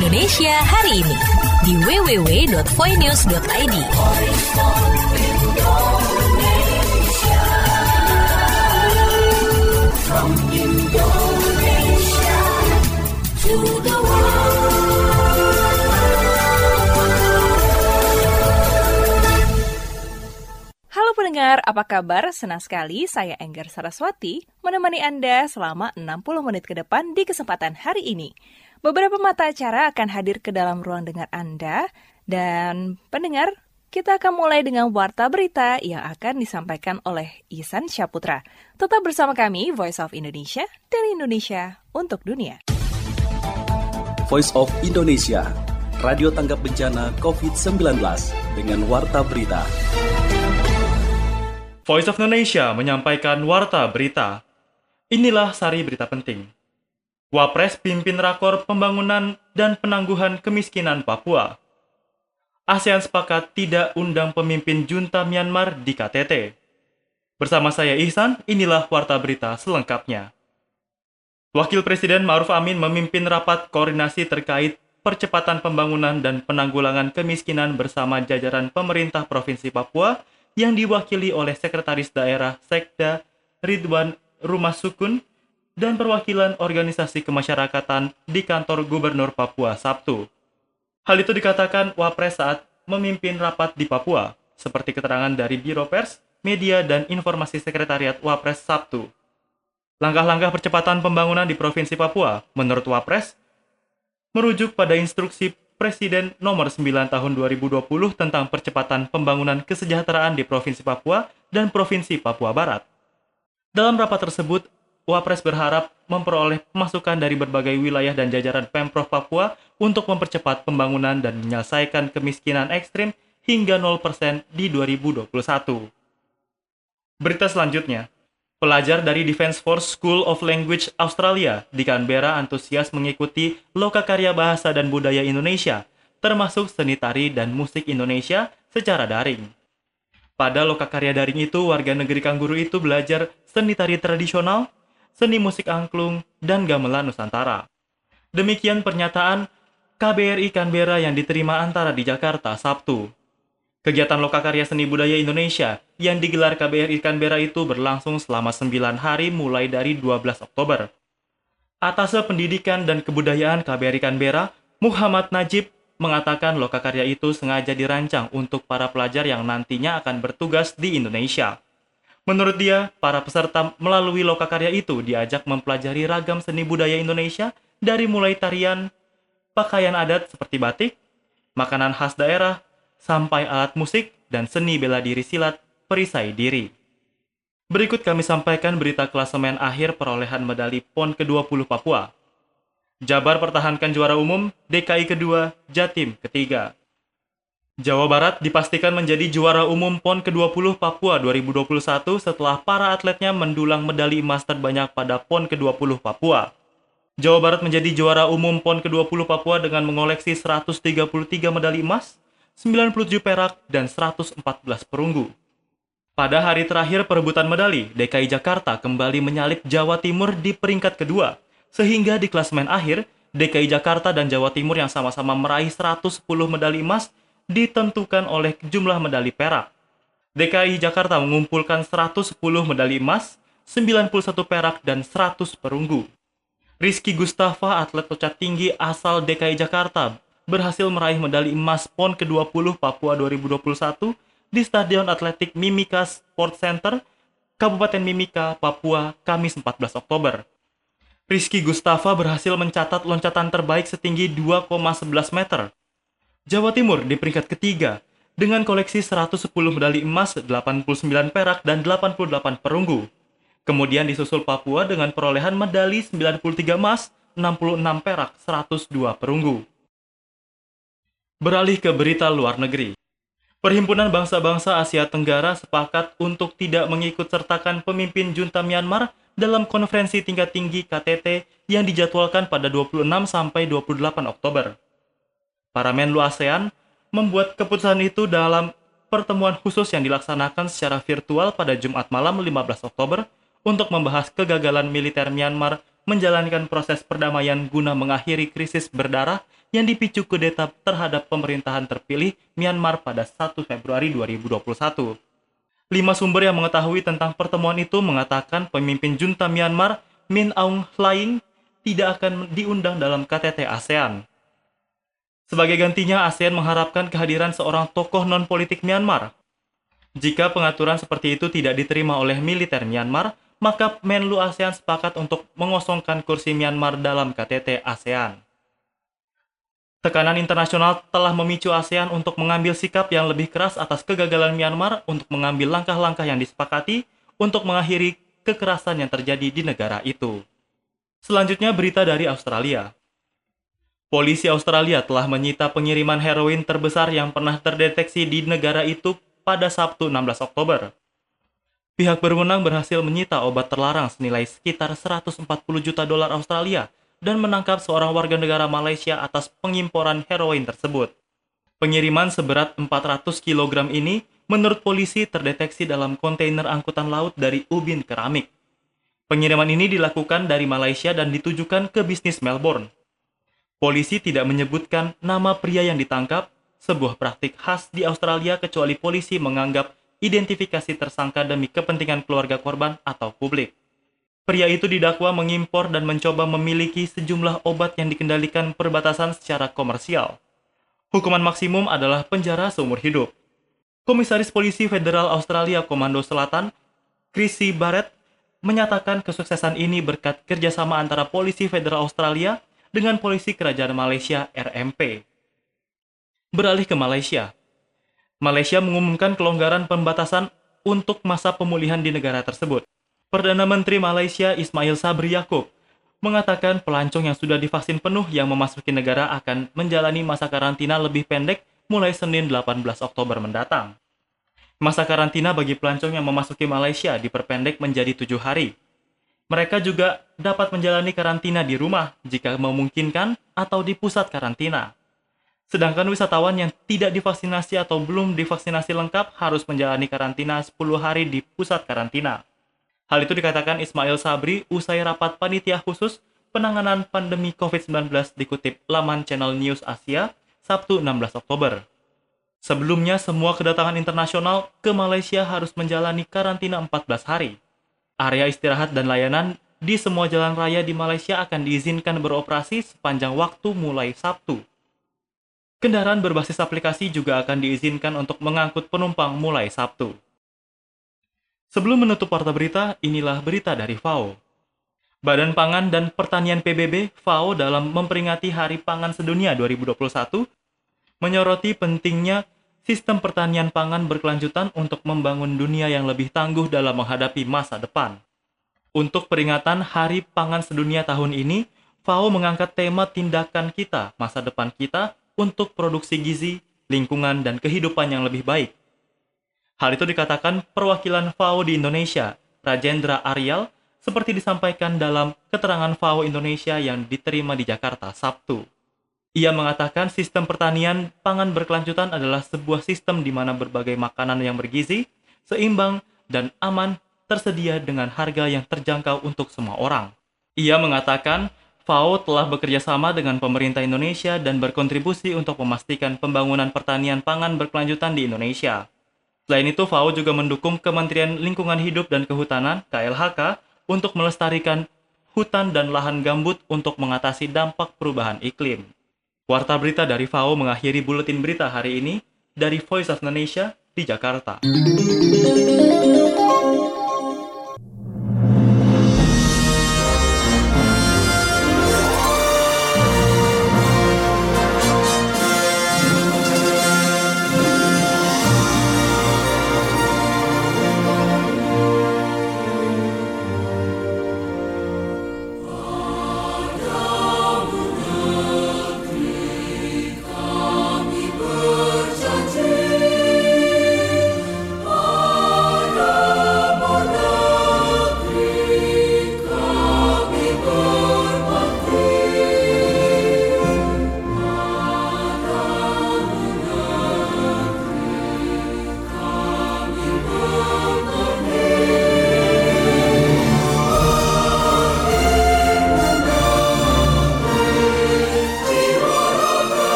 Indonesia hari ini di www.voinews.id. From Indonesia to the world. Halo pendengar, apa kabar? Senang sekali saya Enggar Saraswati menemani Anda selama 60 menit ke depan di kesempatan hari ini. Beberapa mata acara akan hadir ke dalam ruang dengar Anda, dan pendengar, kita akan mulai dengan warta berita yang akan disampaikan oleh Ihsan Syaputra. Tetap bersama kami, Voice of Indonesia, dari Indonesia untuk dunia. Voice of Indonesia, radio tanggap bencana COVID-19 dengan warta berita. Voice of Indonesia menyampaikan warta berita. Inilah sari berita penting. Wapres pimpin rakor pembangunan dan penangguhan kemiskinan Papua. ASEAN sepakat tidak undang pemimpin junta Myanmar di KTT. Bersama saya Ihsan, inilah warta berita selengkapnya. Wakil Presiden Ma'ruf Amin memimpin rapat koordinasi terkait percepatan pembangunan dan penanggulangan kemiskinan bersama jajaran pemerintah Provinsi Papua yang diwakili oleh Sekretaris Daerah Sekda Ridwan Rumah Sukun dan perwakilan organisasi kemasyarakatan di kantor Gubernur Papua Sabtu. Hal itu dikatakan Wapres saat memimpin rapat di Papua, seperti keterangan dari Biro Pers, Media, dan Informasi Sekretariat Wapres Sabtu. Langkah-langkah percepatan pembangunan di Provinsi Papua, menurut Wapres, merujuk pada instruksi Presiden nomor 9 tahun 2020 tentang percepatan pembangunan kesejahteraan di Provinsi Papua dan Provinsi Papua Barat. Dalam rapat tersebut, Wapres berharap memperoleh masukan dari berbagai wilayah dan jajaran Pemprov Papua untuk mempercepat pembangunan dan menyelesaikan kemiskinan ekstrim hingga 0% di 2021. Berita selanjutnya, pelajar dari Defence Force School of Language Australia di Canberra antusias mengikuti lokakarya bahasa dan budaya Indonesia, termasuk seni tari dan musik Indonesia secara daring. Pada lokakarya daring itu, warga negeri Kangguru itu belajar seni tari tradisional, seni musik angklung, dan gamelan Nusantara. Demikian pernyataan KBRI Canberra yang diterima Antara di Jakarta Sabtu. Kegiatan Lokakarya Seni Budaya Indonesia yang digelar KBRI Canberra itu berlangsung selama 9 hari mulai dari 12 Oktober. Atase Pendidikan dan Kebudayaan KBRI Canberra, Muhammad Najib, mengatakan lokakarya itu sengaja dirancang untuk para pelajar yang nantinya akan bertugas di Indonesia. Menurut dia, para peserta melalui lokakarya itu diajak mempelajari ragam seni budaya Indonesia dari mulai tarian, pakaian adat seperti batik, makanan khas daerah, sampai alat musik dan seni bela diri silat perisai diri. Berikut kami sampaikan berita klasemen akhir perolehan medali PON ke-20 Papua. Jabar pertahankan juara umum, DKI kedua, Jatim ketiga. Jawa Barat dipastikan menjadi juara umum PON ke-20 Papua 2021 setelah para atletnya mendulang medali emas terbanyak pada PON ke-20 Papua. Jawa Barat menjadi juara umum PON ke-20 Papua dengan mengoleksi 133 medali emas, 97 perak, dan 114 perunggu. Pada hari terakhir perebutan medali, DKI Jakarta kembali menyalip Jawa Timur di peringkat kedua, sehingga di klasemen akhir, DKI Jakarta dan Jawa Timur yang sama-sama meraih 110 medali emas ditentukan oleh jumlah medali perak. DKI Jakarta mengumpulkan 110 medali emas, 91 perak, dan 100 perunggu. Rizky Gustafa, atlet loncat tinggi asal DKI Jakarta, berhasil meraih medali emas PON ke-20 Papua 2021 di Stadion Atletik Mimika Sport Center, Kabupaten Mimika, Papua, Kamis 14 Oktober. Rizky Gustafa berhasil mencatat loncatan terbaik setinggi 2,11 meter. Jawa Timur di peringkat ketiga dengan koleksi 110 medali emas, 89 perak, dan 88 perunggu. Kemudian disusul Papua dengan perolehan medali 93 emas, 66 perak, 102 perunggu. Beralih ke berita luar negeri. Perhimpunan Bangsa-Bangsa Asia Tenggara sepakat untuk tidak mengikut sertakan pemimpin junta Myanmar dalam konferensi tingkat tinggi KTT yang dijadwalkan pada 26 sampai 28 Oktober. Para Menlu ASEAN membuat keputusan itu dalam pertemuan khusus yang dilaksanakan secara virtual pada Jumat malam 15 Oktober untuk membahas kegagalan militer Myanmar menjalankan proses perdamaian guna mengakhiri krisis berdarah yang dipicu kudeta terhadap pemerintahan terpilih Myanmar pada 1 Februari 2021. 5 sumber yang mengetahui tentang pertemuan itu mengatakan pemimpin junta Myanmar, Min Aung Hlaing, tidak akan diundang dalam KTT ASEAN. Sebagai gantinya, ASEAN mengharapkan kehadiran seorang tokoh non-politik Myanmar. Jika pengaturan seperti itu tidak diterima oleh militer Myanmar, maka Menlu ASEAN sepakat untuk mengosongkan kursi Myanmar dalam KTT ASEAN. Tekanan internasional telah memicu ASEAN untuk mengambil sikap yang lebih keras atas kegagalan Myanmar untuk mengambil langkah-langkah yang disepakati untuk mengakhiri kekerasan yang terjadi di negara itu. Selanjutnya, berita dari Australia. Polisi Australia telah menyita pengiriman heroin terbesar yang pernah terdeteksi di negara itu pada Sabtu 16 Oktober. Pihak berwenang berhasil menyita obat terlarang senilai sekitar 140 juta dolar Australia dan menangkap seorang warga negara Malaysia atas pengimporan heroin tersebut. Pengiriman seberat 400 kg ini menurut polisi terdeteksi dalam kontainer angkutan laut dari Ubin Keramik. Pengiriman ini dilakukan dari Malaysia dan ditujukan ke bisnis Melbourne. Polisi tidak menyebutkan nama pria yang ditangkap, sebuah praktik khas di Australia kecuali polisi menganggap identifikasi tersangka demi kepentingan keluarga korban atau publik. Pria itu didakwa mengimpor dan mencoba memiliki sejumlah obat yang dikendalikan perbatasan secara komersial. Hukuman maksimum adalah penjara seumur hidup. Komisaris Polisi Federal Australia Komando Selatan, Chrissy Barrett, menyatakan kesuksesan ini berkat kerjasama antara Polisi Federal Australia dengan Polisi Kerajaan Malaysia RMP. Beralih ke Malaysia. Malaysia mengumumkan kelonggaran pembatasan untuk masa pemulihan di negara tersebut. Perdana Menteri Malaysia Ismail Sabri Yaakob mengatakan pelancong yang sudah divaksin penuh yang memasuki negara akan menjalani masa karantina lebih pendek mulai Senin 18 Oktober mendatang. Masa karantina bagi pelancong yang memasuki Malaysia diperpendek menjadi 7 hari. Mereka juga dapat menjalani karantina di rumah jika memungkinkan atau di pusat karantina. Sedangkan wisatawan yang tidak divaksinasi atau belum divaksinasi lengkap harus menjalani karantina 10 hari di pusat karantina. Hal itu dikatakan Ismail Sabri usai rapat panitia khusus penanganan pandemi COVID-19 dikutip laman Channel News Asia Sabtu 16 Oktober. Sebelumnya, semua kedatangan internasional ke Malaysia harus menjalani karantina 14 hari. Area istirahat dan layanan di semua jalan raya di Malaysia akan diizinkan beroperasi sepanjang waktu mulai Sabtu. Kendaraan berbasis aplikasi juga akan diizinkan untuk mengangkut penumpang mulai Sabtu. Sebelum menutup warta berita, inilah berita dari FAO. Badan Pangan dan Pertanian PBB, FAO dalam memperingati Hari Pangan Sedunia 2021, menyoroti pentingnya sistem pertanian pangan berkelanjutan untuk membangun dunia yang lebih tangguh dalam menghadapi masa depan. Untuk peringatan Hari Pangan Sedunia tahun ini, FAO mengangkat tema tindakan kita, masa depan kita, untuk produksi gizi, lingkungan, dan kehidupan yang lebih baik. Hal itu dikatakan perwakilan FAO di Indonesia, Rajendra Aryal, seperti disampaikan dalam keterangan FAO Indonesia yang diterima di Jakarta Sabtu. Ia mengatakan sistem pertanian pangan berkelanjutan adalah sebuah sistem di mana berbagai makanan yang bergizi, seimbang, dan aman tersedia dengan harga yang terjangkau untuk semua orang. Ia mengatakan FAO telah bekerja sama dengan pemerintah Indonesia dan berkontribusi untuk memastikan pembangunan pertanian pangan berkelanjutan di Indonesia. Selain itu, FAO juga mendukung Kementerian Lingkungan Hidup dan Kehutanan (KLHK) untuk melestarikan hutan dan lahan gambut untuk mengatasi dampak perubahan iklim. Warta berita dari FAO mengakhiri buletin berita hari ini dari Voice of Indonesia di Jakarta.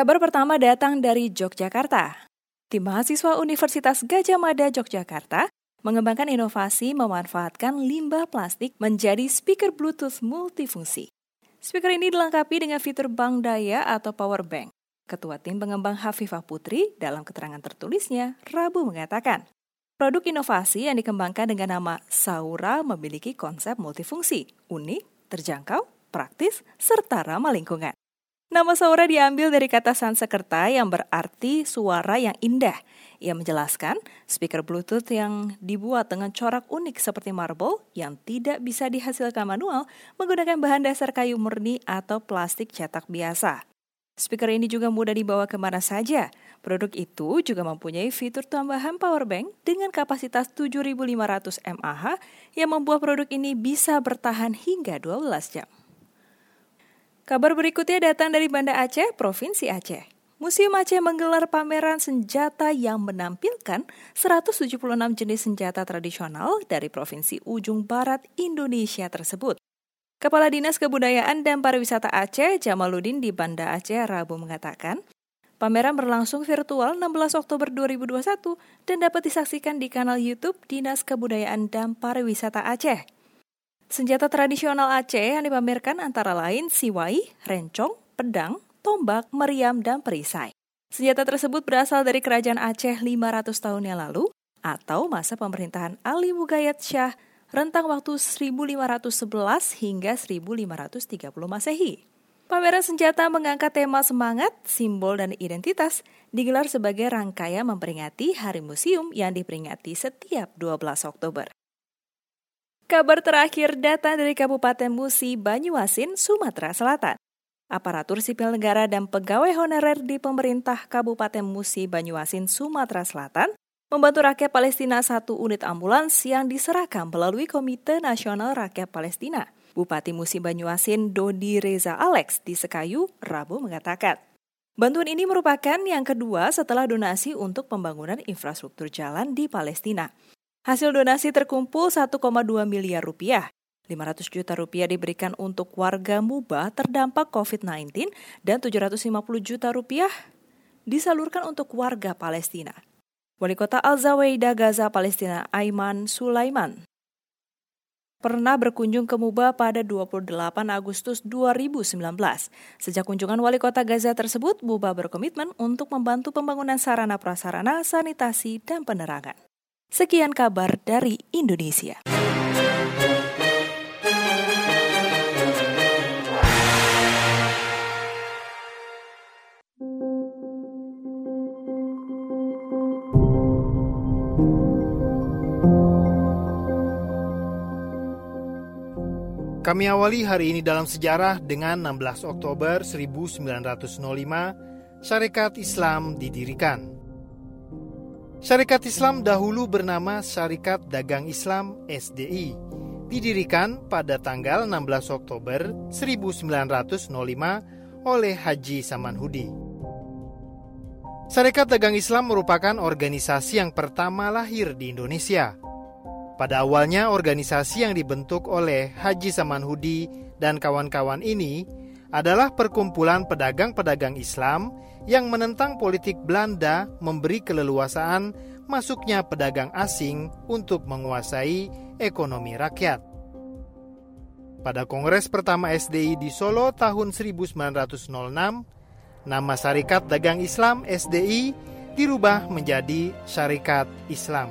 Kabar pertama datang dari Yogyakarta. Tim mahasiswa Universitas Gadjah Mada Yogyakarta mengembangkan inovasi memanfaatkan limbah plastik menjadi speaker Bluetooth multifungsi. Speaker ini dilengkapi dengan fitur bank daya atau power bank. Ketua tim pengembang Hafifah Putri dalam keterangan tertulisnya Rabu mengatakan, produk inovasi yang dikembangkan dengan nama Saura memiliki konsep multifungsi, unik, terjangkau, praktis, serta ramah lingkungan. Nama Saura diambil dari kata Sanskerta yang berarti suara yang indah. Ia menjelaskan, speaker Bluetooth yang dibuat dengan corak unik seperti marble yang tidak bisa dihasilkan manual menggunakan bahan dasar kayu murni atau plastik cetak biasa. Speaker ini juga mudah dibawa kemana saja. Produk itu juga mempunyai fitur tambahan power bank dengan kapasitas 7.500 mAh yang membuat produk ini bisa bertahan hingga 12 jam. Kabar berikutnya datang dari Banda Aceh, Provinsi Aceh. Museum Aceh menggelar pameran senjata yang menampilkan 176 jenis senjata tradisional dari Provinsi Ujung Barat Indonesia tersebut. Kepala Dinas Kebudayaan dan Pariwisata Aceh, Jamaluddin di Banda Aceh, Rabu mengatakan, pameran berlangsung virtual 16 Oktober 2021 dan dapat disaksikan di kanal YouTube Dinas Kebudayaan dan Pariwisata Aceh. Senjata tradisional Aceh yang dipamerkan antara lain siwai, rencong, pedang, tombak, meriam, dan perisai. Senjata tersebut berasal dari kerajaan Aceh 500 tahun yang lalu atau masa pemerintahan Ali Mugayat Shah rentang waktu 1511 hingga 1530 Masehi. Pameran senjata mengangkat tema semangat, simbol, dan identitas digelar sebagai rangkaian memperingati Hari Museum yang diperingati setiap 12 Oktober. Kabar terakhir datang dari Kabupaten Musi, Banyuasin, Sumatera Selatan. Aparatur sipil negara dan pegawai honorer di pemerintah Kabupaten Musi, Banyuasin, Sumatera Selatan membantu rakyat Palestina 1 unit ambulans yang diserahkan melalui Komite Nasional Rakyat Palestina. Bupati Musi Banyuasin Dodi Reza Alex di Sekayu, Rabu mengatakan, bantuan ini merupakan yang kedua setelah donasi untuk pembangunan infrastruktur jalan di Palestina. Hasil donasi terkumpul 1,2 miliar rupiah. 500 juta rupiah diberikan untuk warga Mubah terdampak COVID-19 dan 750 juta rupiah disalurkan untuk warga Palestina. Wali Kota Al-Zawaidah Gaza Palestina Aiman Sulaiman pernah berkunjung ke Mubah pada 28 Agustus 2019. Sejak kunjungan Wali Kota Gaza tersebut, Mubah berkomitmen untuk membantu pembangunan sarana-prasarana, sanitasi, dan penerangan. Sekian kabar dari Indonesia. Kami awali hari ini dalam sejarah dengan 16 Oktober 1905, Syarikat Islam didirikan. Syarikat Islam dahulu bernama Syarikat Dagang Islam (SDI), didirikan pada tanggal 16 Oktober 1905 oleh Haji Samanhudi. Syarikat Dagang Islam merupakan organisasi yang pertama lahir di Indonesia. Pada awalnya organisasi yang dibentuk oleh Haji Samanhudi dan kawan-kawan ini adalah perkumpulan pedagang-pedagang Islam yang menentang politik Belanda memberi keleluasaan masuknya pedagang asing untuk menguasai ekonomi rakyat. Pada Kongres pertama SDI di Solo tahun 1906, nama Syarikat Dagang Islam SDI dirubah menjadi Syarikat Islam.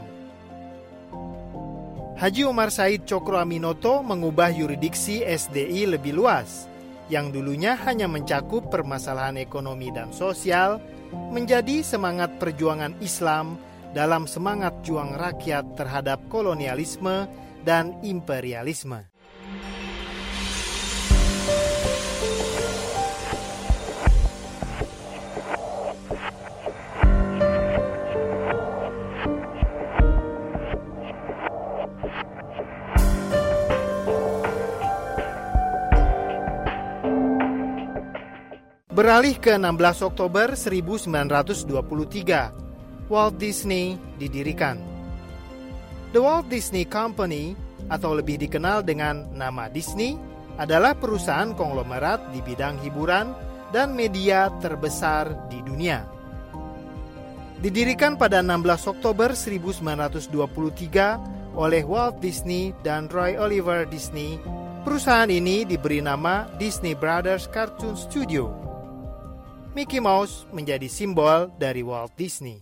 Haji Omar Said Cokro Aminoto mengubah yurisdiksi SDI lebih luas, yang dulunya hanya mencakup permasalahan ekonomi dan sosial, menjadi semangat perjuangan Islam dalam semangat juang rakyat terhadap kolonialisme dan imperialisme. Beralih ke 16 Oktober 1923, Walt Disney didirikan. The Walt Disney Company, atau lebih dikenal dengan nama Disney, adalah perusahaan konglomerat di bidang hiburan dan media terbesar di dunia. Didirikan pada 16 Oktober 1923 oleh Walt Disney dan Roy Oliver Disney, perusahaan ini diberi nama Disney Brothers Cartoon Studio. Mickey Mouse menjadi simbol dari Walt Disney.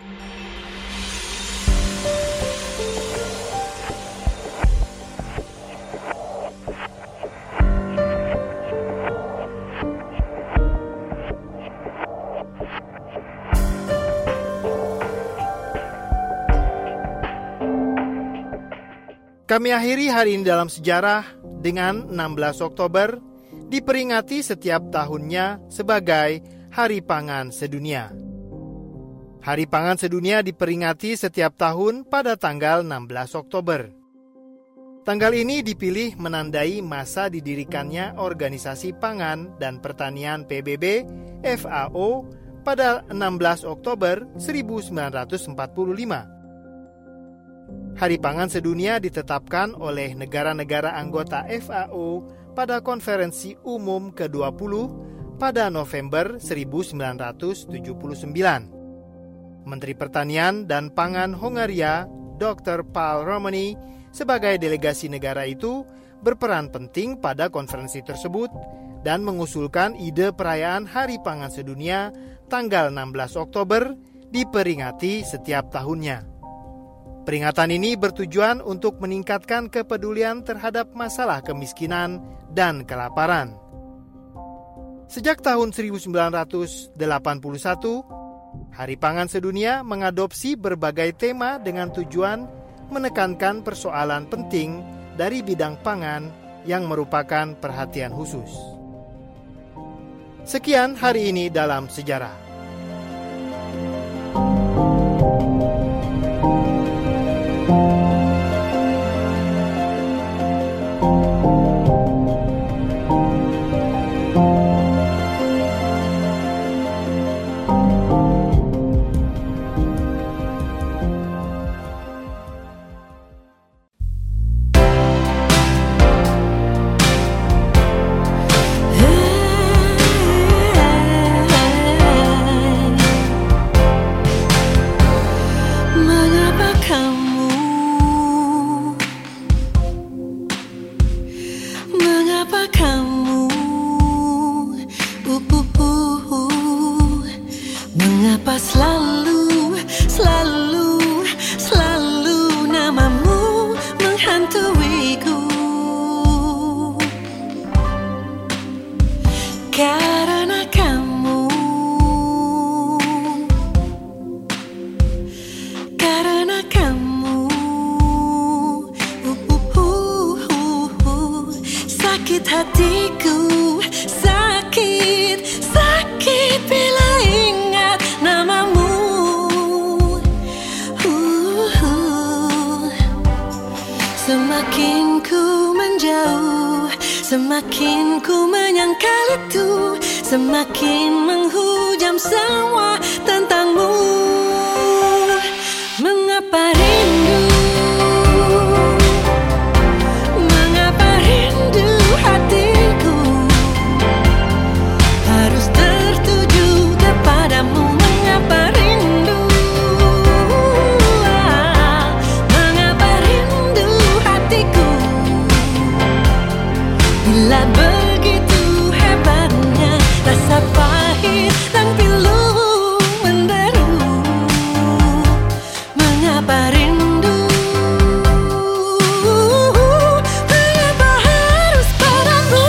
Kami akhiri hari ini dalam sejarah dengan 16 Oktober diperingati setiap tahunnya sebagai Hari Pangan Sedunia. Hari Pangan Sedunia diperingati setiap tahun pada tanggal 16 Oktober. Tanggal ini dipilih menandai masa didirikannya Organisasi Pangan dan Pertanian PBB FAO pada 16 Oktober 1945. Hari Pangan Sedunia ditetapkan oleh negara-negara anggota FAO pada Konferensi Umum ke-20 pada November 1979. Menteri Pertanian dan Pangan Hongaria, Dr. Paul Romani, sebagai delegasi negara itu berperan penting pada konferensi tersebut dan mengusulkan ide perayaan Hari Pangan Sedunia tanggal 16 Oktober diperingati setiap tahunnya. Peringatan ini bertujuan untuk meningkatkan kepedulian terhadap masalah kemiskinan dan kelaparan. Sejak tahun 1981, Hari Pangan Sedunia mengadopsi berbagai tema dengan tujuan menekankan persoalan penting dari bidang pangan yang merupakan perhatian khusus. Sekian hari ini dalam sejarah. Mengapa selalu namamu menghantuiku? Karena kamu sakit hatiku, sakit bila ingat namamu. Semakin ku menjauh, semakin ku menyangkal itu, semakin menghujam semua tentangmu. Mengapa rindu? Mengapa rindu hatiku harus tertuju kepadamu? Mengapa rindu? Mengapa rindu hatiku bila begitu hebatnya rasa pahit dan pilu menderu? Mengapa rindu? Mengapa harus padamu?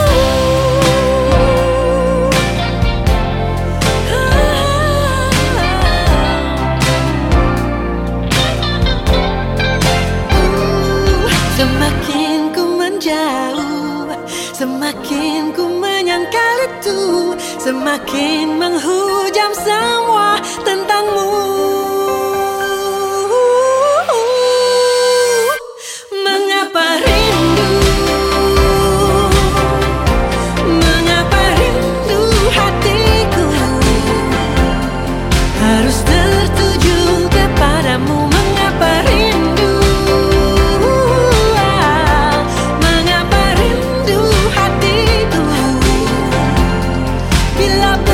Semakin ku menjauh, semakin ku menyangkal itu, semakin menghujam semua tentangmu. Mengapa rindu? Mengapa rindu hatiku harus tertuju kepadamu? Mengapa rindu? Mengapa rindu hatiku bila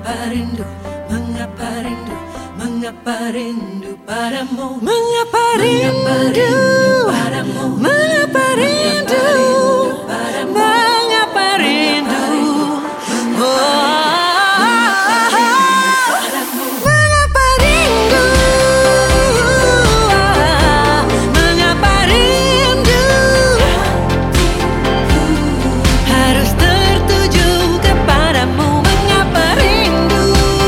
mengapa rindu, mengapa rindu, mengapa rindu padamu, mengapa rindu padamu, mengapa rindu padamu, mengapa rindu, mengapa rindu, mengapa rindu harus tertuju kepadamu, mengapa rindu,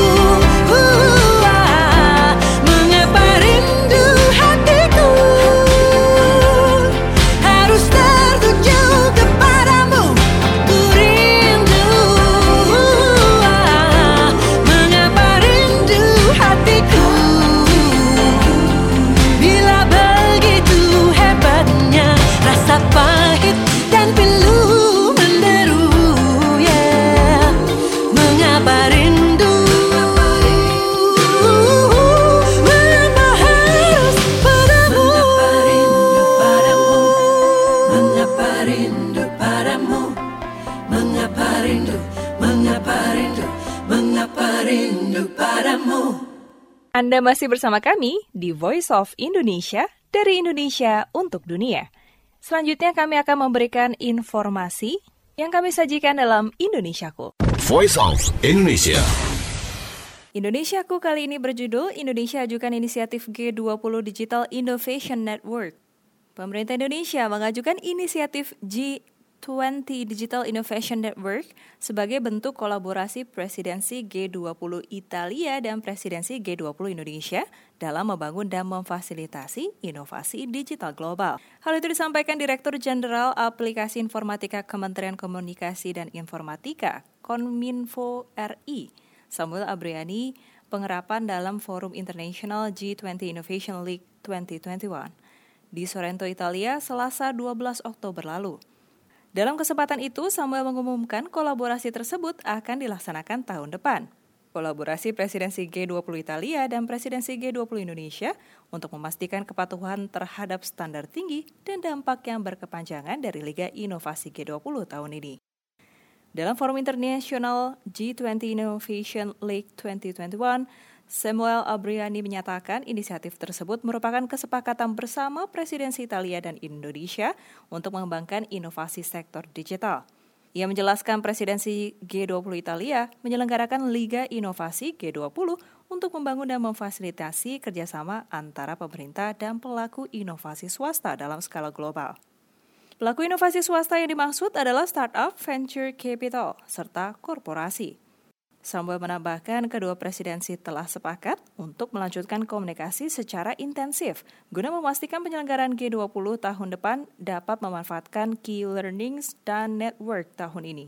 mengapa rindu hatiku harus tertuju kepadamu, ku rindu, mengapa rindu hatiku, bila begitu hebatnya rasa pahit dan pilu menderu, yeah. Mengapa rindu, mengapa harus padamu, mengapa rindu padamu, mengapa rindu, mengapa rindu, mengapa rindu padamu. Anda masih bersama kami di Voice of Indonesia dari Indonesia untuk dunia. Selanjutnya kami akan memberikan informasi yang kami sajikan dalam Indonesiaku. Voice of Indonesia. Indonesiaku kali ini berjudul Indonesia ajukan inisiatif G20 Digital Innovation Network. Pemerintah Indonesia mengajukan inisiatif G20 Digital Innovation Network sebagai bentuk kolaborasi presidensi G20 Italia dan presidensi G20 Indonesia dalam membangun dan memfasilitasi inovasi digital global. Hal itu disampaikan Direktur Jenderal Aplikasi Informatika Kementerian Komunikasi dan Informatika, Kominfo RI, Samuel Abriani, pengerapan dalam Forum International G20 Innovation League 2021 di Sorrento, Italia, Selasa 12 Oktober lalu. Dalam kesempatan itu, Samuel mengumumkan kolaborasi tersebut akan dilaksanakan tahun depan. Kolaborasi presidensi G20 Italia dan presidensi G20 Indonesia untuk memastikan kepatuhan terhadap standar tinggi dan dampak yang berkepanjangan dari Liga Inovasi G20 tahun ini. Dalam Forum Internasional G20 Innovation League 2021, Samuel Abriani menyatakan inisiatif tersebut merupakan kesepakatan bersama presidensi Italia dan Indonesia untuk mengembangkan inovasi sektor digital. Ia menjelaskan presidensi G20 Italia menyelenggarakan Liga Inovasi G20 untuk membangun dan memfasilitasi kerjasama antara pemerintah dan pelaku inovasi swasta dalam skala global. Pelaku inovasi swasta yang dimaksud adalah startup, venture capital, serta korporasi. Samuel menambahkan kedua presidensi telah sepakat untuk melanjutkan komunikasi secara intensif guna memastikan penyelenggaraan G20 tahun depan dapat memanfaatkan key learnings dan network tahun ini.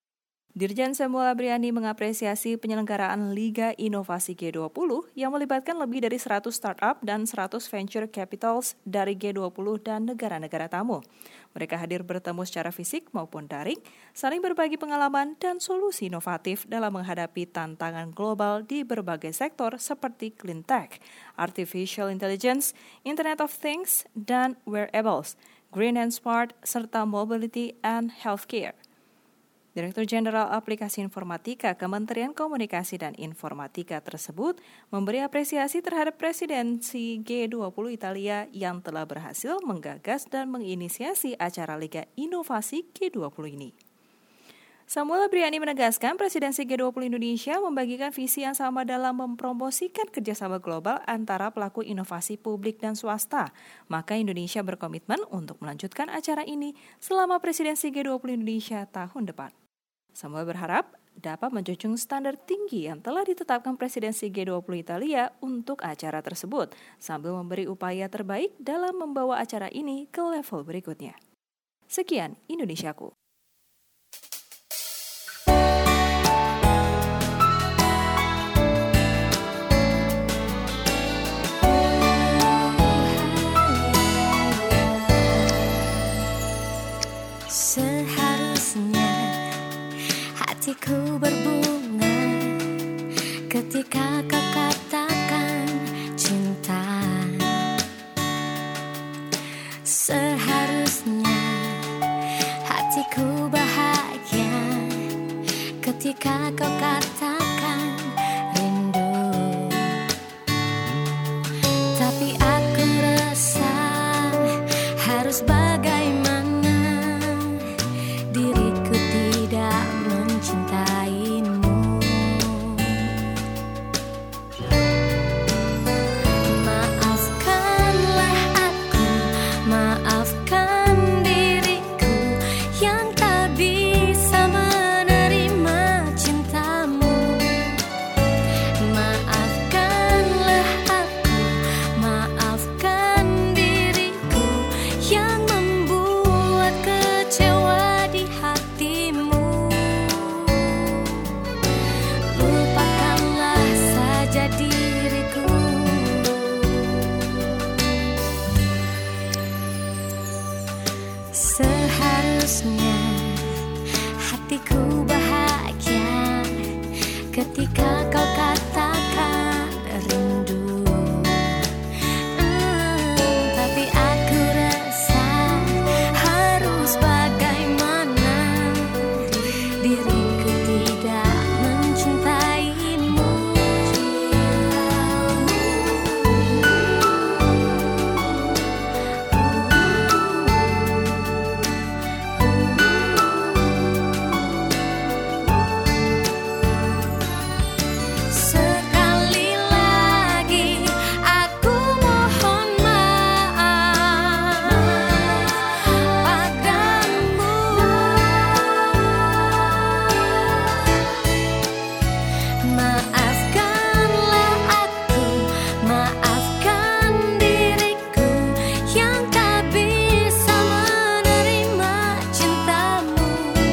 Dirjen Samuel Abriani mengapresiasi penyelenggaraan Liga Inovasi G20 yang melibatkan lebih dari 100 startup dan 100 venture capitals dari G20 dan negara-negara tamu. Mereka hadir bertemu secara fisik maupun daring, saling berbagi pengalaman dan solusi inovatif dalam menghadapi tantangan global di berbagai sektor seperti clean tech, artificial intelligence, Internet of Things, dan wearables, green and smart, serta mobility and healthcare. Direktur Jenderal Aplikasi Informatika Kementerian Komunikasi dan Informatika tersebut memberi apresiasi terhadap presidensi G20 Italia yang telah berhasil menggagas dan menginisiasi acara Liga Inovasi G20 ini. Samuel Abriani menegaskan presidensi G20 Indonesia membagikan visi yang sama dalam mempromosikan kerjasama global antara pelaku inovasi publik dan swasta. Maka Indonesia berkomitmen untuk melanjutkan acara ini selama presidensi G20 Indonesia tahun depan. Samuel berharap dapat menjunjung standar tinggi yang telah ditetapkan presidensi G20 Italia untuk acara tersebut, sambil memberi upaya terbaik dalam membawa acara ini ke level berikutnya. Sekian Indonesiaku. Seharusnya hatiku berbunga ketika kau katakan cinta. Seharusnya hatiku bahagia ketika kau katakan ketika kau katakan rindu. Tapi aku rasa harus bagaimana, diriku tidak mencintaimu. Sekali lagi aku mohon maaf padamu. Maafkanlah aku, maafkan diriku yang tak bisa menerima cintamu.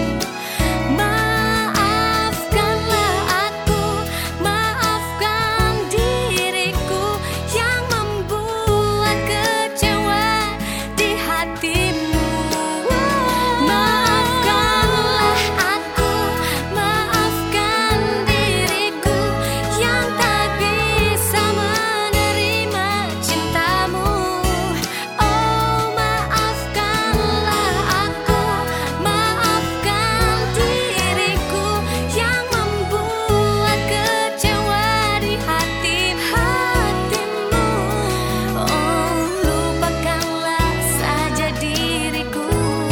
Maafkanlah aku, maafkan diriku yang membuat kecewa di hatimu. Maafkanlah aku, maafkan diriku yang tak bisa menerima cintamu. Oh, maafkanlah aku, maafkan diriku yang membuat kecewa di hatimu. Oh, lupakanlah saja diriku,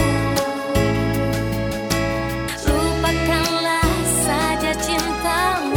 lupakanlah saja cintamu.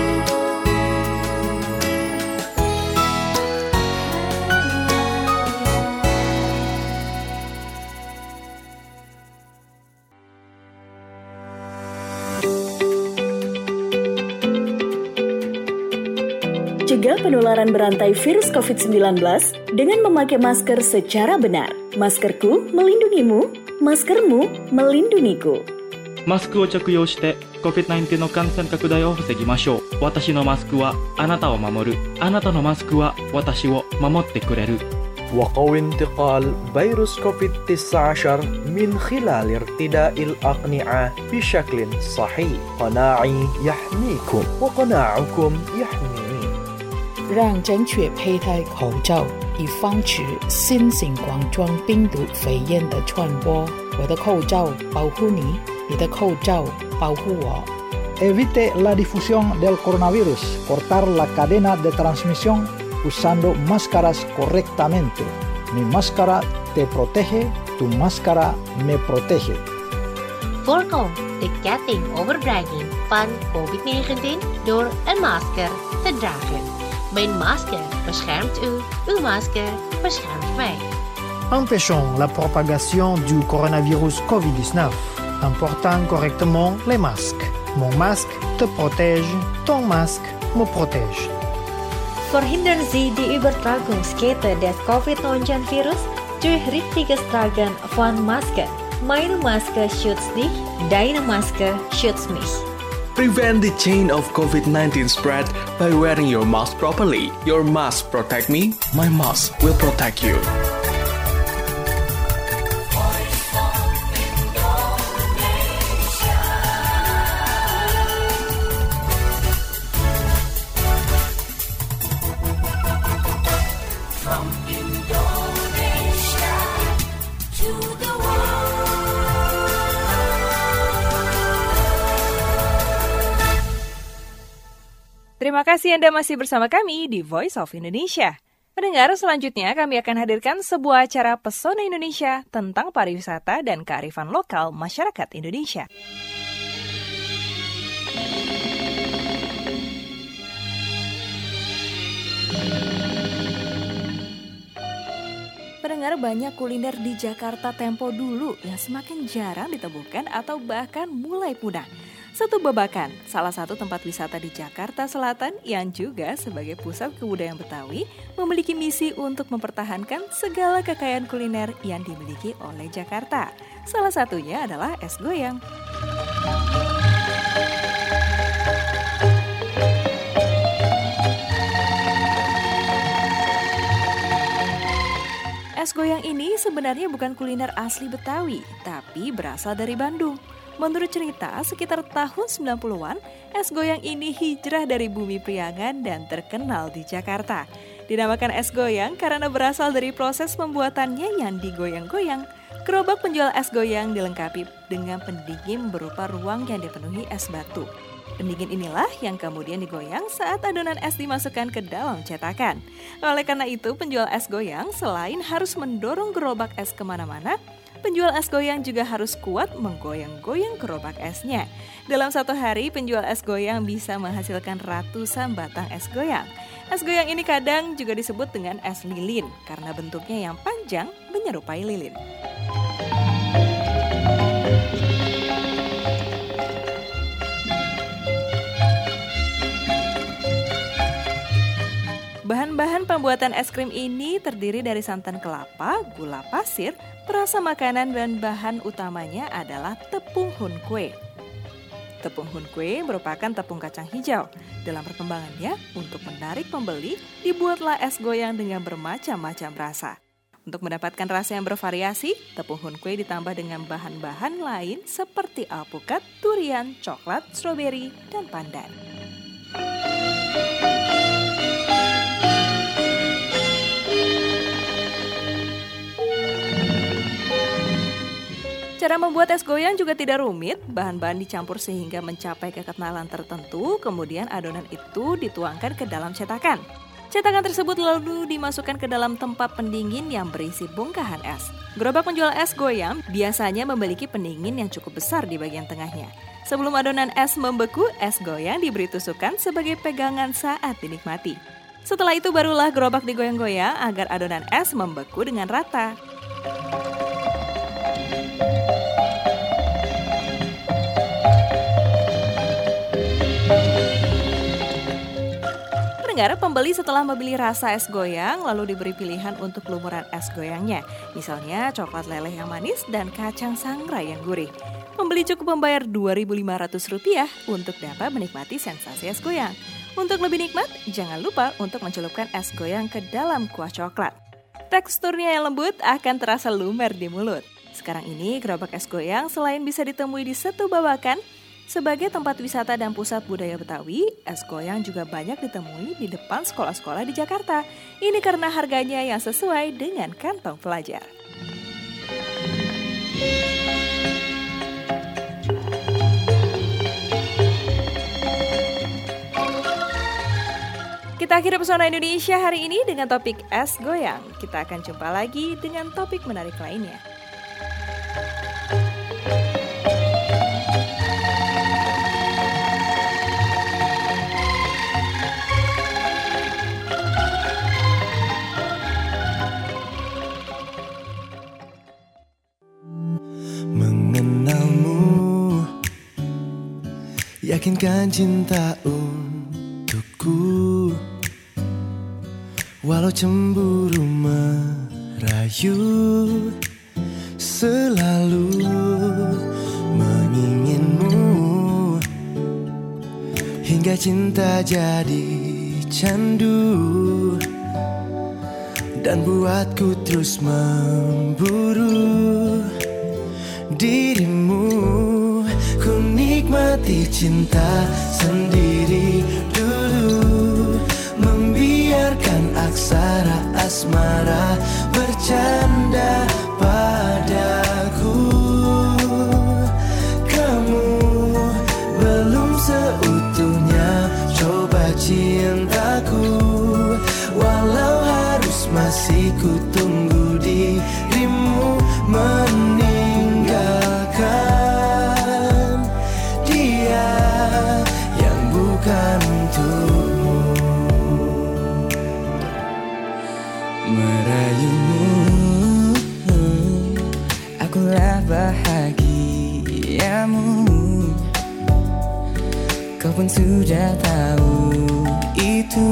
Cegah penularan berantai virus COVID-19 dengan memakai masker secara benar. Maskerku melindungimu, maskermu melindungiku. マスクを着用して COVID-19 の感染拡大を防ぎましょう。私のマスクはあなたを守る。あなたのマスクは私を守ってくれる。 وقوي انتقال فيروس كوفيد-19 من خلال ارتداء الأقنعة بشكل صحيح. قناعي يحميكم وقناعكم يحميني. 让正确佩戴口罩，以防止新型冠状病毒肺炎的传播。我的口罩保护你，你的口罩保护我。 Evite la difusión del coronavirus. Cortar la cadena de transmisión usando máscaras correctamente. Mi máscara te protege, tu máscara me protege. Voorkom de ketting overbrenging van COVID-19 door een masker te dragen. Mijn masker beschermt u, uw masker beschermt mij. Empêchons la propagation du coronavirus COVID-19 en portant correctement les masques. Mon masque te protège, ton masque me protège. Verhindern Sie die Übertragungskette des Covid-19-Virus durch richtiges Tragen von Maske. Meine Maske schützt dich, deine Maske schützt mich. Prevent the chain of COVID-19 spread by wearing your mask properly. Your mask protect me, my mask will protect you. Terima kasih Anda masih bersama kami di Voice of Indonesia. Pendengar, selanjutnya kami akan hadirkan sebuah acara Pesona Indonesia tentang pariwisata dan kearifan lokal masyarakat Indonesia. Pendengar, banyak kuliner di Jakarta tempo dulu yang semakin jarang ditemukan atau bahkan mulai punah. Soto Babakan, salah satu tempat wisata di Jakarta Selatan yang juga sebagai pusat kebudayaan Betawi, memiliki misi untuk mempertahankan segala kekayaan kuliner yang dimiliki oleh Jakarta. Salah satunya adalah es goyang. Es goyang ini sebenarnya bukan kuliner asli Betawi, tapi berasal dari Bandung. Menurut cerita, sekitar tahun 90-an, es goyang ini hijrah dari bumi Priangan dan terkenal di Jakarta. Dinamakan es goyang karena berasal dari proses pembuatannya yang digoyang-goyang. Gerobak penjual es goyang dilengkapi dengan pendingin berupa ruang yang dipenuhi es batu. Pendingin inilah yang kemudian digoyang saat adonan es dimasukkan ke dalam cetakan. Oleh karena itu, penjual es goyang selain harus mendorong gerobak es kemana-mana, penjual es goyang juga harus kuat menggoyang-goyang gerobak esnya. Dalam satu hari, penjual es goyang bisa menghasilkan ratusan batang es goyang. Es goyang ini kadang juga disebut dengan es lilin karena bentuknya yang panjang menyerupai lilin. Bahan-bahan pembuatan es krim ini terdiri dari santan kelapa, gula pasir, perasa makanan dan bahan utamanya adalah tepung hun kue. Tepung hun kue merupakan tepung kacang hijau. Dalam perkembangannya, untuk menarik pembeli, dibuatlah es goyang dengan bermacam-macam rasa. Untuk mendapatkan rasa yang bervariasi, tepung hun kue ditambah dengan bahan-bahan lain seperti alpukat, durian, coklat, stroberi, dan pandan. Cara membuat es goyang juga tidak rumit, bahan-bahan dicampur sehingga mencapai kekenalan tertentu, kemudian adonan itu dituangkan ke dalam cetakan. Cetakan tersebut lalu dimasukkan ke dalam tempat pendingin yang berisi bongkahan es. Gerobak penjual es goyang biasanya memiliki pendingin yang cukup besar di bagian tengahnya. Sebelum adonan es membeku, es goyang diberi tusukan sebagai pegangan saat dinikmati. Setelah itu barulah gerobak digoyang-goyang agar adonan es membeku dengan rata. Pembeli setelah membeli rasa es goyang lalu diberi pilihan untuk lumuran es goyangnya. Misalnya coklat leleh yang manis dan kacang sangrai yang gurih. Pembeli cukup membayar Rp2.500 untuk dapat menikmati sensasi es goyang. Untuk lebih nikmat, jangan lupa untuk mencelupkan es goyang ke dalam kuah coklat. Teksturnya yang lembut akan terasa lumer di mulut. Sekarang ini gerobak es goyang selain bisa ditemui di Setu Babakan, sebagai tempat wisata dan pusat budaya Betawi, es goyang juga banyak ditemui di depan sekolah-sekolah di Jakarta. Ini karena harganya yang sesuai dengan kantong pelajar. Kita akhiri Pesona Indonesia hari ini dengan topik es goyang. Kita akan jumpa lagi dengan topik menarik lainnya. Yakinkan cinta untukku, walau cemburu merayu, selalu menginginmu, hingga cinta jadi candu dan buatku terus memburu dirimu. Ku nikmati cinta sendiri dulu, membiarkan aksara asmara bercanda padaku. Kamu belum seutuhnya coba cintaku, walau harus masih ku tunggu dirimu meninggalkan yang bukan untukmu. Merayumu, akulah bahagiamu. Kau pun sudah tahu itu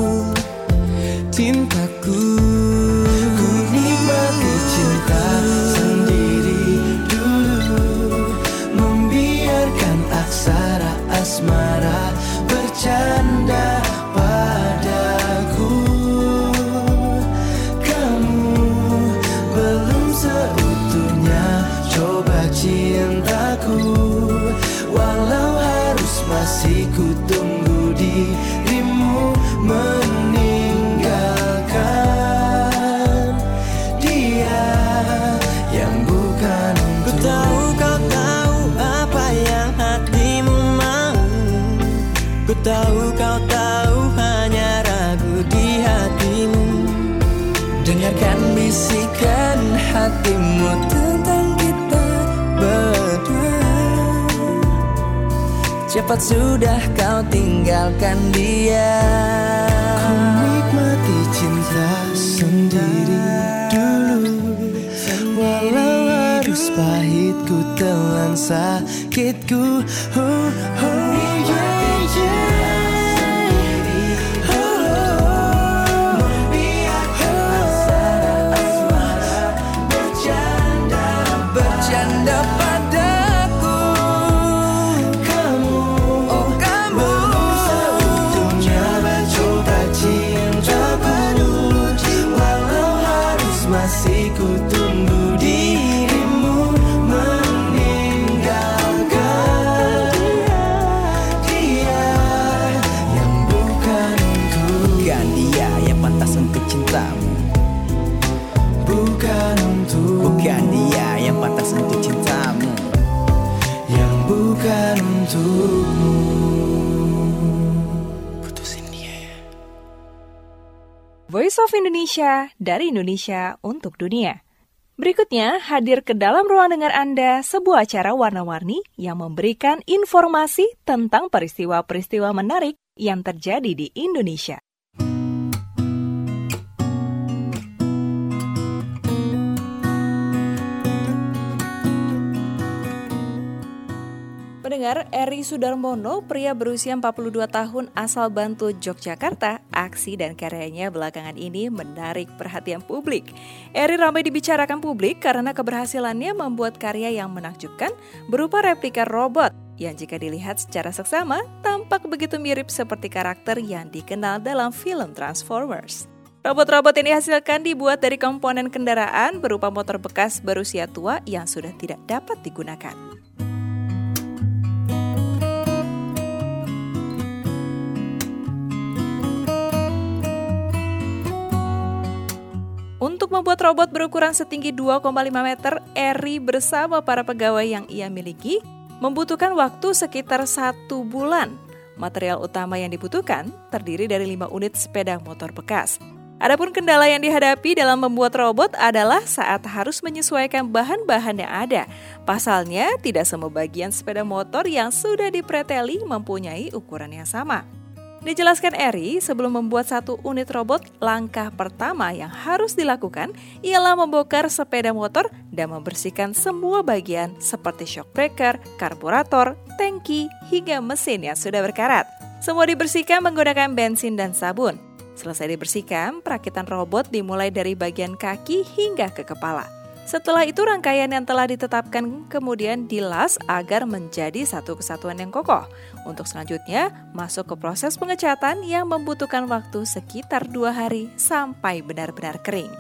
cintaku. Ku nikmati cinta sendiri dulu, membiarkan aksara asmara bercanda padaku. Kamu belum seutuhnya coba cintaku, masih ku tunggu dirimu meninggalkan dia yang bukan untuk. Ku tahu kau tahu apa yang hatimu mau. Ku tahu kau tahu hanya ragu di hatimu. Dengarkan bisikan hatimu tentang kita berdua. Cepat sudah kau tinggalkan dia. Ku nikmati cinta sendiri dulu. Walau harus pahit ku telan sakitku. Bercanda padaku, kamu, oh kamu berusaha untuk mencoba cinta baru. Walau harus masih ku tunggu dirimu meninggalkan dia yang bukan untuk. Bukan dia yang pantas untuk cintamu. Bukan untuk. Bukan dia yang pantas untuk cintamu. Yang bukan untukmu. Putusin dia ya. Voice of Indonesia, dari Indonesia untuk dunia. Berikutnya, hadir ke dalam ruang dengar Anda sebuah acara warna-warni yang memberikan informasi tentang peristiwa-peristiwa menarik yang terjadi di Indonesia. Pendengar, Eri Sudarmono, pria berusia 42 tahun asal Bantul, Yogyakarta, aksi dan karyanya belakangan ini menarik perhatian publik. Eri ramai dibicarakan publik karena keberhasilannya membuat karya yang menakjubkan berupa replika robot yang jika dilihat secara seksama tampak begitu mirip seperti karakter yang dikenal dalam film Transformers. Robot-robot yang dihasilkan dibuat dari komponen kendaraan berupa motor bekas berusia tua yang sudah tidak dapat digunakan. Untuk membuat robot berukuran setinggi 2,5 meter, Eri bersama para pegawai yang ia miliki membutuhkan waktu sekitar 1 bulan. Material utama yang dibutuhkan terdiri dari 5 unit sepeda motor bekas. Adapun kendala yang dihadapi dalam membuat robot adalah saat harus menyesuaikan bahan-bahan yang ada. Pasalnya, tidak semua bagian sepeda motor yang sudah dipreteli mempunyai ukuran yang sama. Dijelaskan Eri, sebelum membuat 1 unit robot, langkah pertama yang harus dilakukan ialah membongkar sepeda motor dan membersihkan semua bagian seperti shock breaker, karburator, tangki, hingga mesin yang sudah berkarat. Semua dibersihkan menggunakan bensin dan sabun. Selesai dibersihkan, perakitan robot dimulai dari bagian kaki hingga ke kepala. Setelah itu rangkaian yang telah ditetapkan kemudian dilas agar menjadi satu kesatuan yang kokoh. Untuk selanjutnya masuk ke proses pengecatan yang membutuhkan waktu sekitar 2 hari sampai benar-benar kering.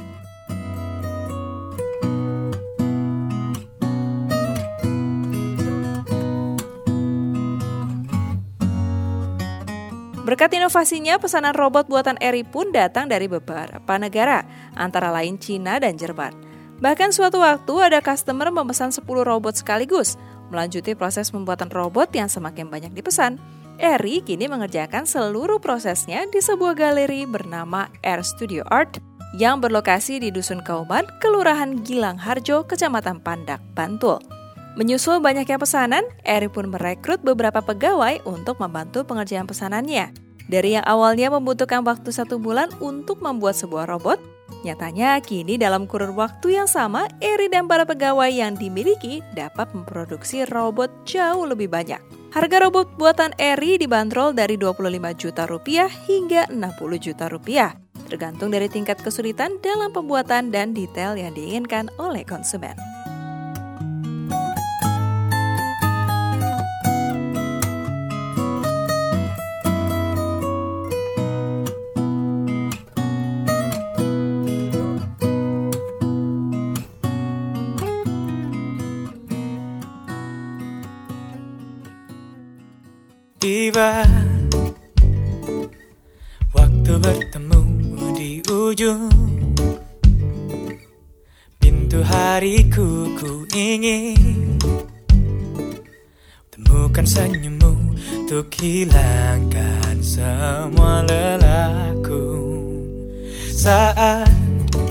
Berkat inovasinya, pesanan robot buatan Eri pun datang dari beberapa negara, antara lain Cina dan Jerman. Bahkan suatu waktu ada customer memesan 10 robot sekaligus. Melanjuti proses pembuatan robot yang semakin banyak dipesan, Eri kini mengerjakan seluruh prosesnya di sebuah galeri bernama Air Studio Art yang berlokasi di Dusun Kauman, Kelurahan Gilang Harjo, Kecamatan Pandak, Bantul. Menyusul banyaknya pesanan, Eri pun merekrut beberapa pegawai untuk membantu pengerjaan pesanannya. Dari yang awalnya membutuhkan waktu 1 bulan untuk membuat sebuah robot, nyatanya kini dalam kurun waktu yang sama, Eri dan para pegawai yang dimiliki dapat memproduksi robot jauh lebih banyak. Harga robot buatan Eri dibanderol dari Rp25 juta hingga Rp60 juta, tergantung dari tingkat kesulitan dalam pembuatan dan detail yang diinginkan oleh konsumen. Di tiba, waktu bertemu di ujung pintu hariku. Ku ingin temukan senyummu untuk hilangkan semua lelahku. Saat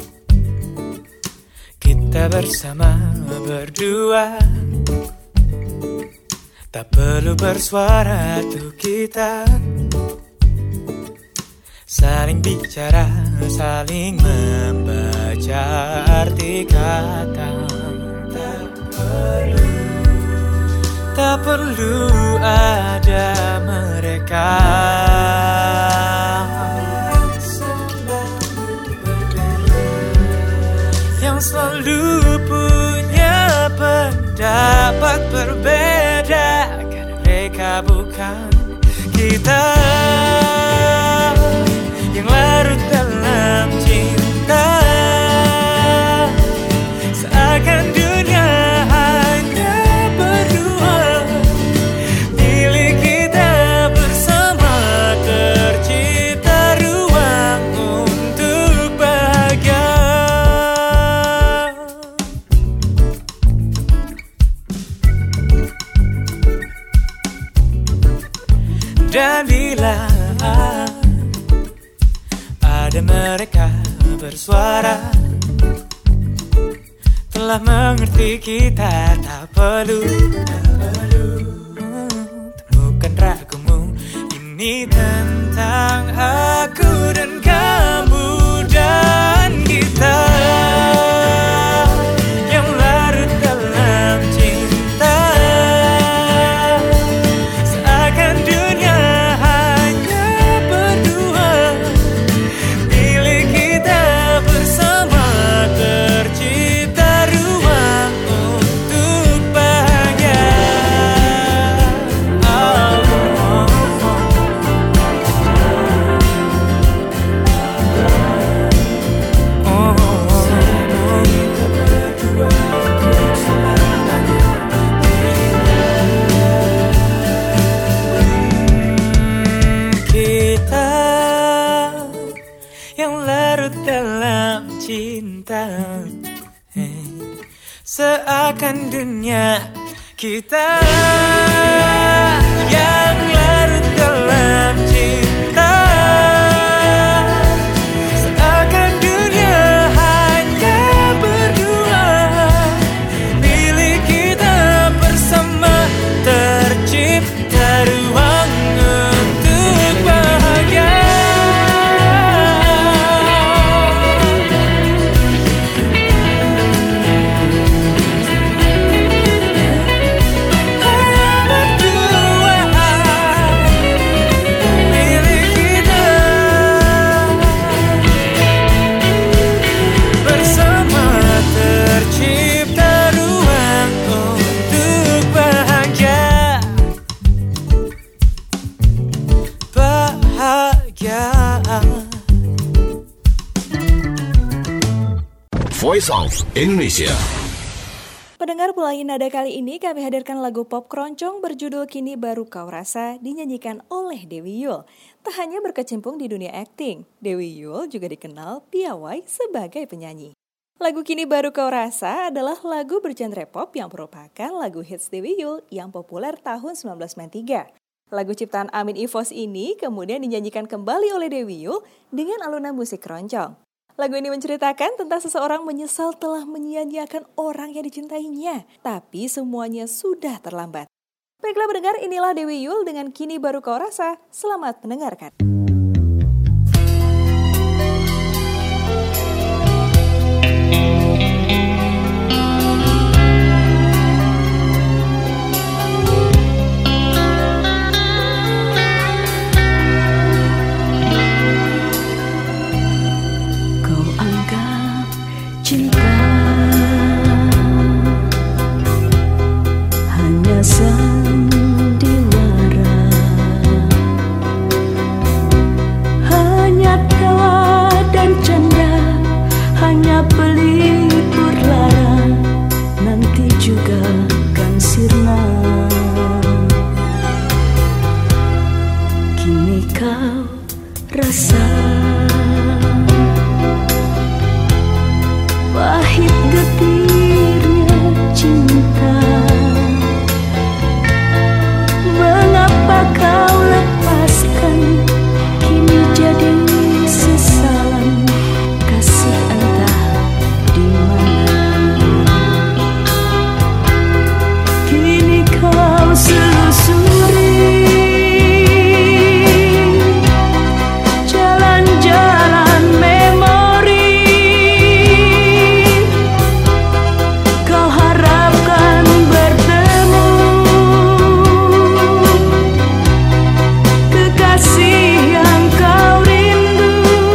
kita bersama berdua, tak perlu bersuara tuh kita saling bicara, saling membaca arti kata. Tak perlu ada mereka yang selalu punya pendapat berbeda, karena mereka bukan kita yang larut dalam cinta. Seakan dunia hanya berdua, milik kita bersama, tercipta ruang untuk bahagia. Dan bila ada mereka bersuara, telah mengerti kita tak perlu temukan ragumu. Ini tentang aku dan kamu dan kita yang larut dalam cinta. Seakan dunia hanya berdua, milik kita bersama, tercipta ruang untuk bahagia. Kita yang larut dalam cinta, seakan dunia kita yang larut dalam cinta. Seakan dunia hanya berdua, milik kita bersama, tercipta ruang untuk bahagia. Voice of Indonesia. Pendengar Pelangi Nada kali ini kami hadirkan lagu pop keroncong berjudul Kini Baru Kau Rasa dinyanyikan oleh Dewi Yull. Tak hanya berkecimpung di dunia akting, Dewi Yull juga dikenal piawai sebagai penyanyi. Lagu Kini Baru Kau Rasa adalah lagu bergenre pop yang merupakan lagu hits Dewi Yull yang populer tahun 1993. Lagu ciptaan Amin Ivos ini kemudian dinyanyikan kembali oleh Dewi Yull dengan alunan musik keroncong. Lagu ini menceritakan tentang seseorang menyesal telah menyia-nyiakan orang yang dicintainya, tapi semuanya sudah terlambat. Baiklah pendengar, inilah Dewi Yull dengan Kini Baru Kau Rasa. Selamat mendengarkan. Hanya tawa dan canda, hanya pelik kau rasa pahit getirnya cinta. Mengapa kau lepaskan, kini jadi sesalan kasih entah di mana. Kini kau selusuri jalan-jalan memori. Kau harapkan bertemu kekasih yang kau rindu.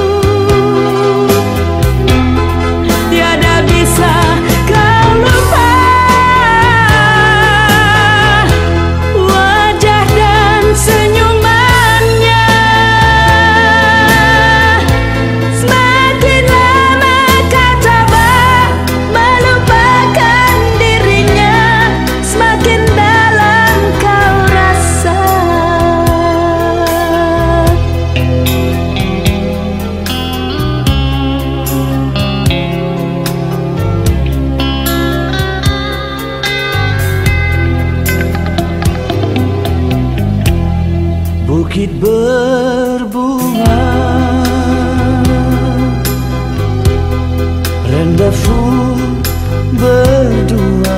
Tiada bisa kau lupa wajah dan senyumannya. Semakin lama kau coba melupakan dirinya, semakin dalam kau rasa. Bukit berbunga, rendezvous berdua.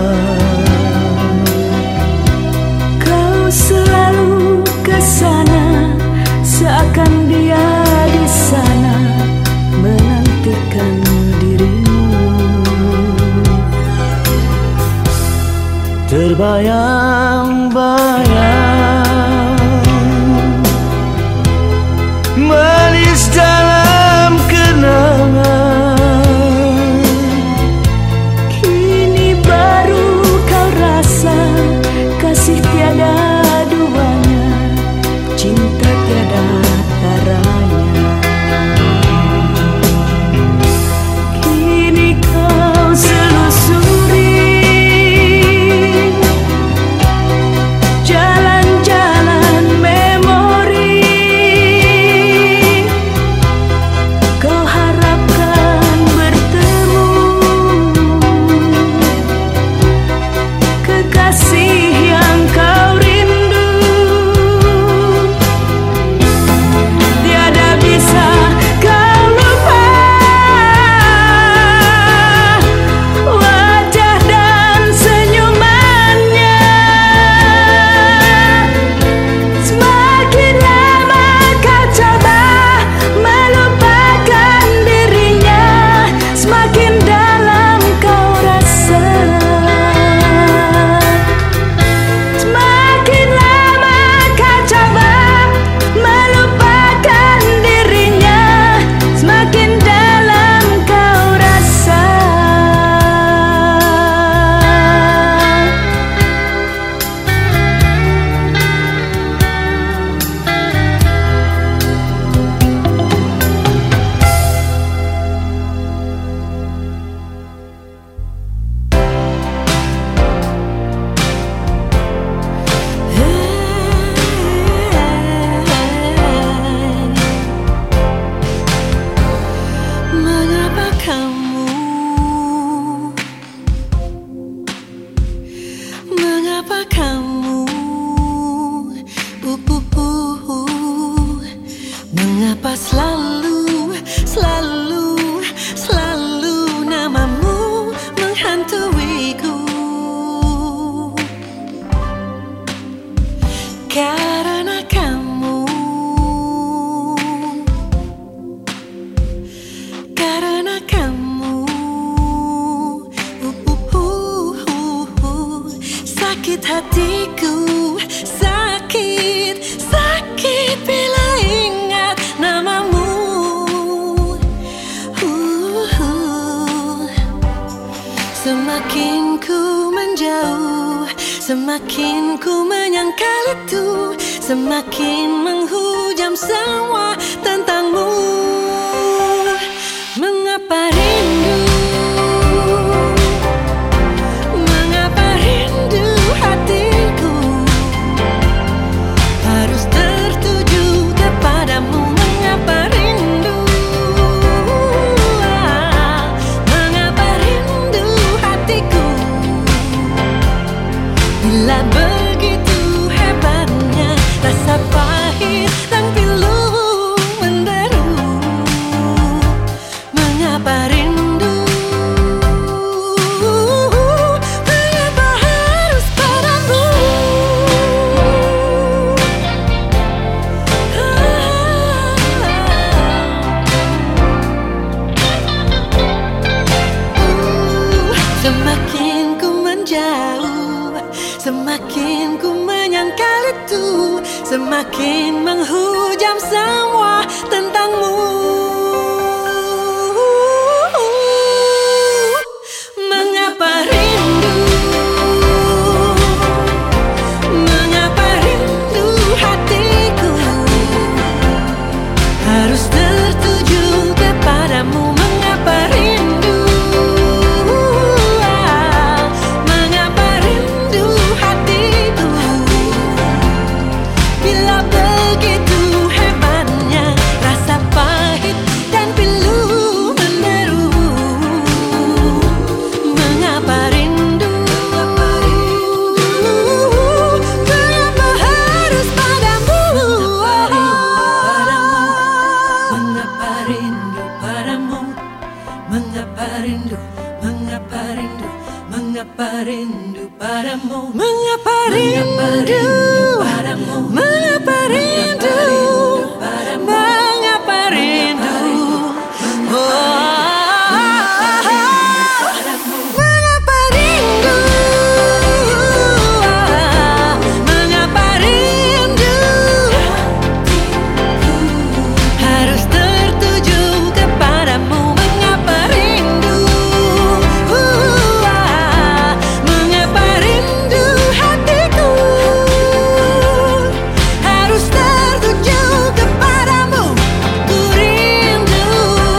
Kau selalu kesana, seakan dia di sana menantikan dirimu. Terbayang-bayang manis dalam kenangan. Kini baru kau rasa kasih tiada duanya, cinta tiada taranya. Kini kau selusuri jalan-jalan memori. Kau harapkan bertemu kekasih yang kau rindu. Tiada bisa kau lupa wajah dan senyumannya. Semakin lama kau coba melupakan dirinya, semakin dalam kau rasa. Semakin lama kau coba melupakan dirinya, semakin dalam kau rasa. Mengapa kamu, mengapa kamu, mengapa selalu, selalu, selalu namamu menghantuiku? Karena kamu, karena kamu, sakit hatiku, sakit, sakit bila ingat namamu. Semakin ku menjauh, semakin ku menyangkal itu, semakin menghujam semua tentangmu. Mengapa rindu, mengapa rindu hatiku harus tertuju kepada semakin menghujam semua tentangmu. Mengapa rindu? Mengapa rindu hatiku harus tertuju kepadamu? Mengapa rindu? Mengapa rindu hatiku bila begitu hebatnya rasa pahit dan pilu menderu? Mengapa rindu? Mengapa harus padamu? Mengapa rindu padamu? Mengapa rindu? Mengapa rindu? Mengapa rindu padamu? Mengapa rindu padamu? Mengapa rindu? Mengapa rindu? Mengapa rindu? Mengapa rindu harus tertuju kepadamu? Mengapa rindu? Mengapa rindu hatiku harus tertuju kepadamu? Ku rindu.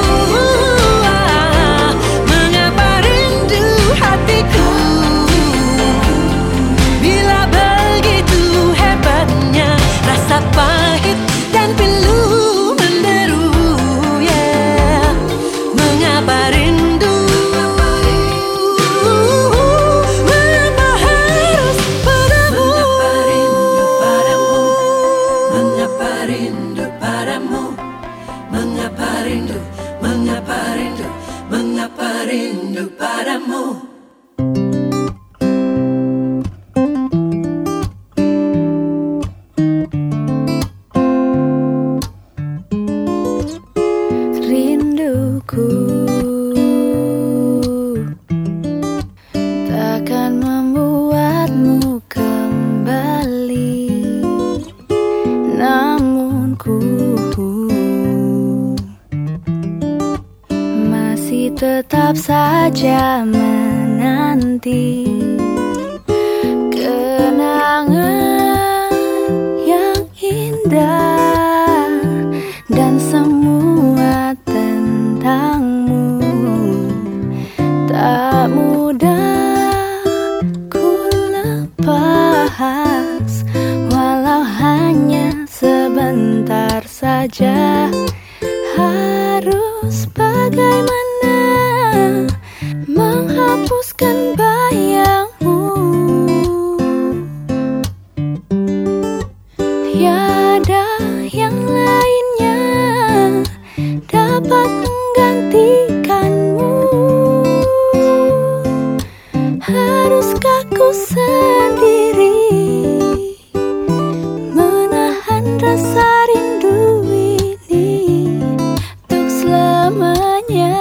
Mengapa rindu hatiku bila begitu hebatnya rasa pahit dan pilu menderu? Yeah. Mengapa rindu? Mengapa harus padamu? Mengapa rindu padamu? Mengapa rindu? Mengapa rindu? Mengapa rindu padamu? Rinduku takkan membuatmu kembali, namun ku masih tetap saja menanti kenangan yang indah dan semua tentangmu. Tak mudah ku lepas, walau hanya sebentar saja. Harus bagaimana menghapuskan bayangmu? Tiada yang lainnya dapat menggantikanmu. Haruskah ku sendiri menahan rasa rindu ini untuk selamanya?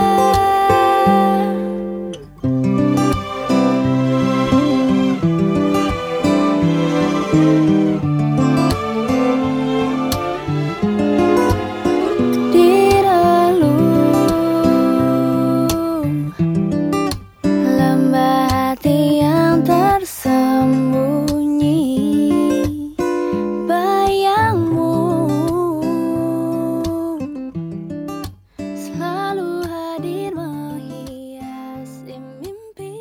Di relung lembah hati yang tersembunyi, bayangmu selalu hadir menghiasi mimpi.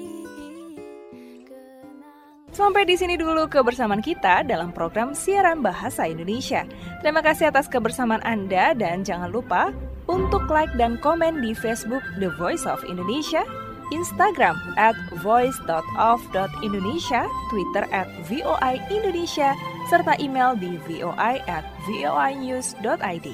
Sampai di sini dulu kebersamaan kita dalam program Siaran Bahasa Indonesia. Terima kasih atas kebersamaan Anda dan jangan lupa untuk like dan komen di Facebook The Voice of Indonesia, Instagram @voice.of.indonesia, Twitter @VOI Indonesia, serta email di voi@voinews.id.